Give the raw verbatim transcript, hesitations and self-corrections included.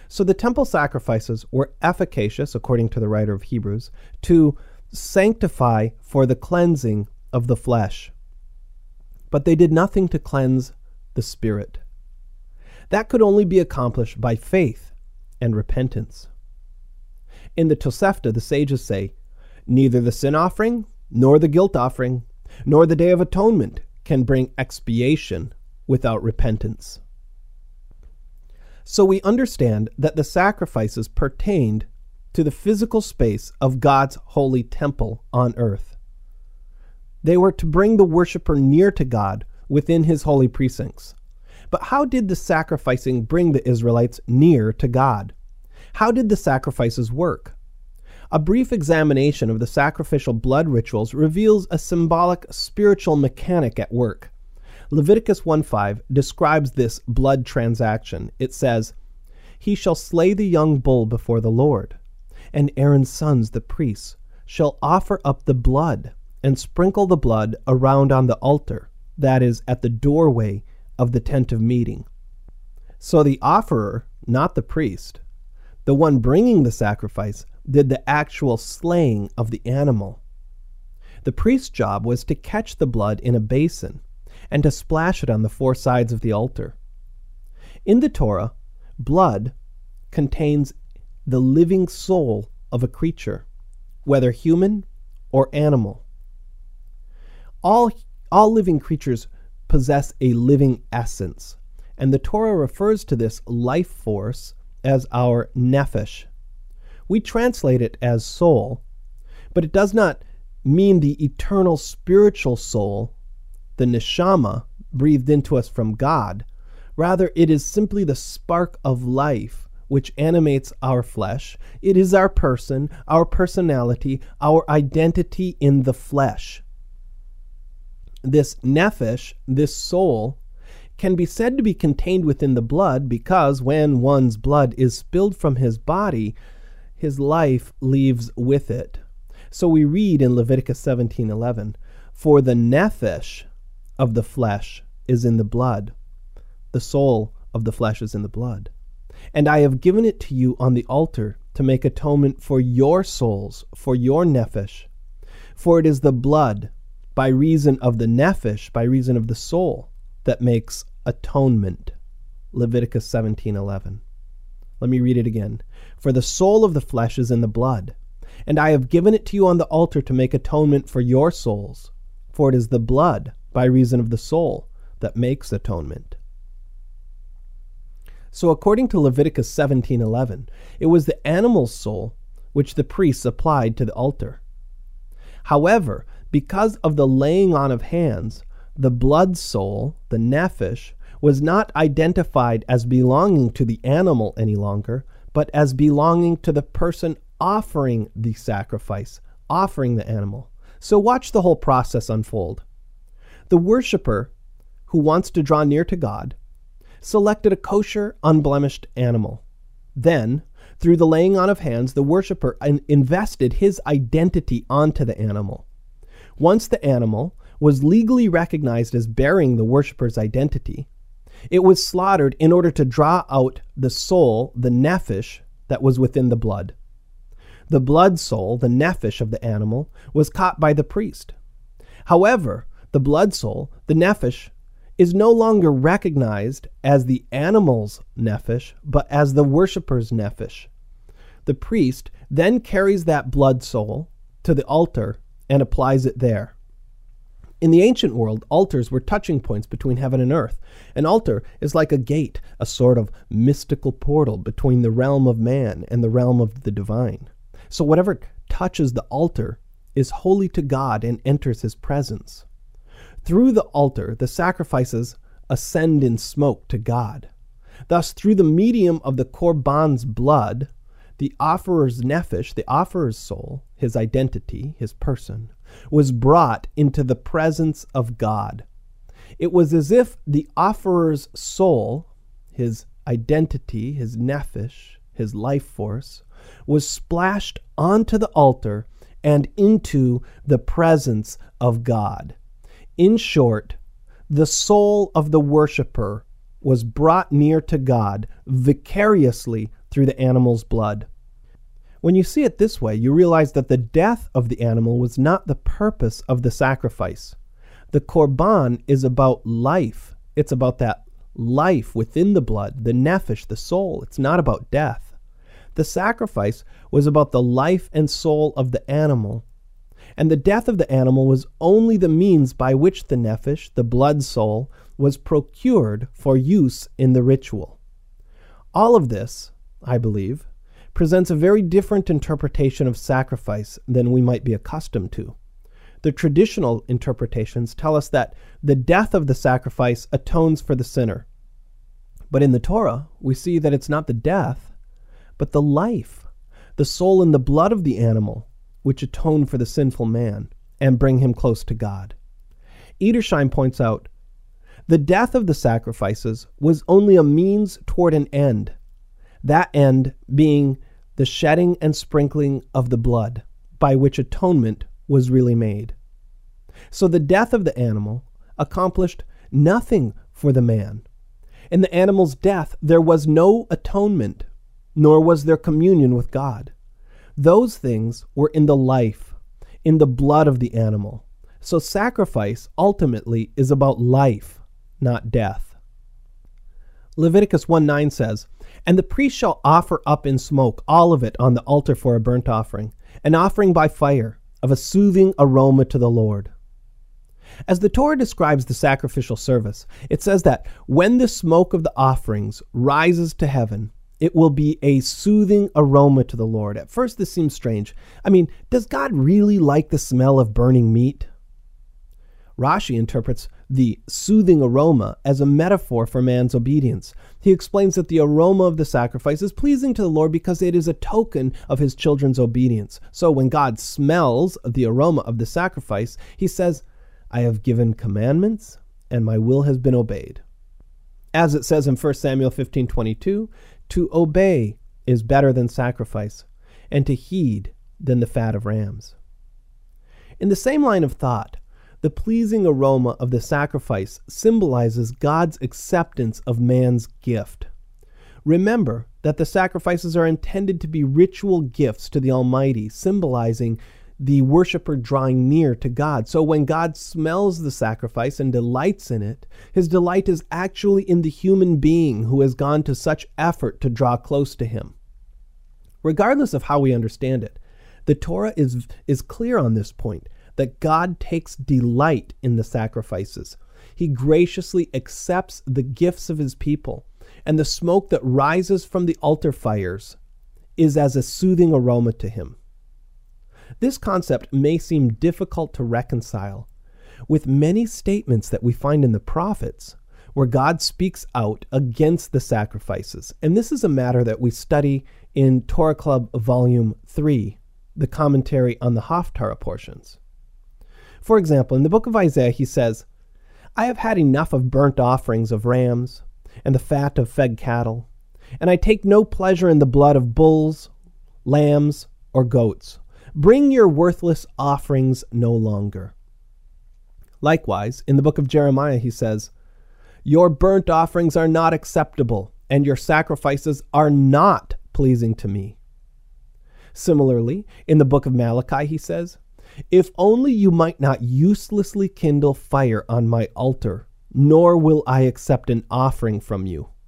So the temple sacrifices were efficacious, according to the writer of Hebrews, to sanctify for the cleansing of the flesh. But they did nothing to cleanse the spirit. That could only be accomplished by faith and repentance. In the Tosefta, the sages say, neither the sin offering, nor the guilt offering, nor the Day of Atonement can bring expiation without repentance. So we understand that the sacrifices pertained to the physical space of God's holy temple on earth. They were to bring the worshiper near to God within his holy precincts. But how did the sacrificing bring the Israelites near to God? How did the sacrifices work? A brief examination of the sacrificial blood rituals reveals a symbolic spiritual mechanic at work. Leviticus one five describes this blood transaction. It says, "He shall slay the young bull before the Lord, and Aaron's sons, the priests, shall offer up the blood and sprinkle the blood around on the altar, that is, at the doorway of the tent of meeting." So the offerer, not the priest, the one bringing the sacrifice, did the actual slaying of the animal. The priest's job was to catch the blood in a basin and to splash it on the four sides of the altar. In the Torah, blood contains the living soul of a creature, whether human or animal. All, all living creatures possess a living essence, and the Torah refers to this life force as our nephesh. We translate it as soul, but it does not mean the eternal spiritual soul, the neshama, breathed into us from God. Rather, it is simply the spark of life which animates our flesh. It is our person, our personality, our identity in the flesh. This nephesh, this soul, can be said to be contained within the blood because when one's blood is spilled from his body, his life leaves with it. So we read in Leviticus seventeen eleven, "For the nephesh of the flesh is in the blood. The soul of the flesh is in the blood. And I have given it to you on the altar to make atonement for your souls, for your nephesh. For it is the blood, by reason of the nephesh, by reason of the soul, that makes atonement." Leviticus seventeen eleven. Let me read it again. "For the soul of the flesh is in the blood, and I have given it to you on the altar to make atonement for your souls. For it is the blood, by reason of the soul, that makes atonement." So according to Leviticus seventeen eleven, it was the animal's soul which the priests applied to the altar. However, because of the laying on of hands, the blood soul, the nephesh, was not identified as belonging to the animal any longer, but as belonging to the person offering the sacrifice, offering the animal. So watch the whole process unfold. The worshiper who wants to draw near to God selected a kosher, unblemished animal. Then, through the laying on of hands, the worshiper invested his identity onto the animal. Once the animal was legally recognized as bearing the worshiper's identity, it was slaughtered in order to draw out the soul, the nephesh, that was within the blood. The blood soul, the nephesh of the animal, was caught by the priest. However, the blood soul, the nephesh, is no longer recognized as the animal's nephesh, but as the worshiper's nephesh. The priest then carries that blood soul to the altar and applies it there. In the ancient world, altars were touching points between heaven and earth. An altar is like a gate, a sort of mystical portal between the realm of man and the realm of the divine. So whatever touches the altar is holy to God and enters his presence. Through the altar, the sacrifices ascend in smoke to God. Thus, through the medium of the korban's blood, the offerer's nephesh, the offerer's soul, his identity, his person, was brought into the presence of God. It was as if the offerer's soul, his identity, his nephesh, his life force, was splashed onto the altar and into the presence of God. In short, the soul of the worshiper was brought near to God vicariously through the animal's blood. When you see it this way, you realize that the death of the animal was not the purpose of the sacrifice. The korban is about life. It's about that life within the blood, the nephesh, the soul. It's not about death. The sacrifice was about the life and soul of the animal. And the death of the animal was only the means by which the nephesh, the blood soul, was procured for use in the ritual. All of this, I believe, presents a very different interpretation of sacrifice than we might be accustomed to. The traditional interpretations tell us that the death of the sacrifice atones for the sinner. But in the Torah, we see that it's not the death, but the life, the soul and the blood of the animal, which atone for the sinful man and bring him close to God. Edersheim points out, the death of the sacrifices was only a means toward an end, that end being the shedding and sprinkling of the blood, by which atonement was really made. So the death of the animal accomplished nothing for the man. In the animal's death, there was no atonement, nor was there communion with God. Those things were in the life, in the blood of the animal. So sacrifice ultimately is about life, not death. Leviticus one nine says, "And the priest shall offer up in smoke all of it on the altar for a burnt offering, an offering by fire, of a soothing aroma to the Lord." As the Torah describes the sacrificial service, it says that when the smoke of the offerings rises to heaven, it will be a soothing aroma to the Lord. At first, this seems strange. I mean, does God really like the smell of burning meat? Rashi interprets the soothing aroma as a metaphor for man's obedience. He explains that the aroma of the sacrifice is pleasing to the Lord because it is a token of his children's obedience. So when God smells the aroma of the sacrifice, he says, "I have given commandments, and my will has been obeyed." As it says in First Samuel fifteen twenty-two, to obey is better than sacrifice, and to heed than the fat of rams. In the same line of thought, the pleasing aroma of the sacrifice symbolizes God's acceptance of man's gift. Remember that the sacrifices are intended to be ritual gifts to the Almighty, symbolizing the worshiper drawing near to God. So when God smells the sacrifice and delights in it, his delight is actually in the human being who has gone to such effort to draw close to him. Regardless of how we understand it, the Torah is, is clear on this point, that God takes delight in the sacrifices. He graciously accepts the gifts of his people, and the smoke that rises from the altar fires is as a soothing aroma to him. This concept may seem difficult to reconcile with many statements that we find in the prophets where God speaks out against the sacrifices. And this is a matter that we study in Torah Club Volume three, the commentary on the Haftarah portions. For example, in the book of Isaiah, he says, "I have had enough of burnt offerings of rams and the fat of fed cattle, and I take no pleasure in the blood of bulls, lambs, or goats. Bring your worthless offerings no longer." Likewise, in the book of Jeremiah, he says, "Your burnt offerings are not acceptable, and your sacrifices are not pleasing to me." Similarly, in the book of Malachi, he says, "If only you might not uselessly kindle fire on my altar, nor will I accept an offering from you."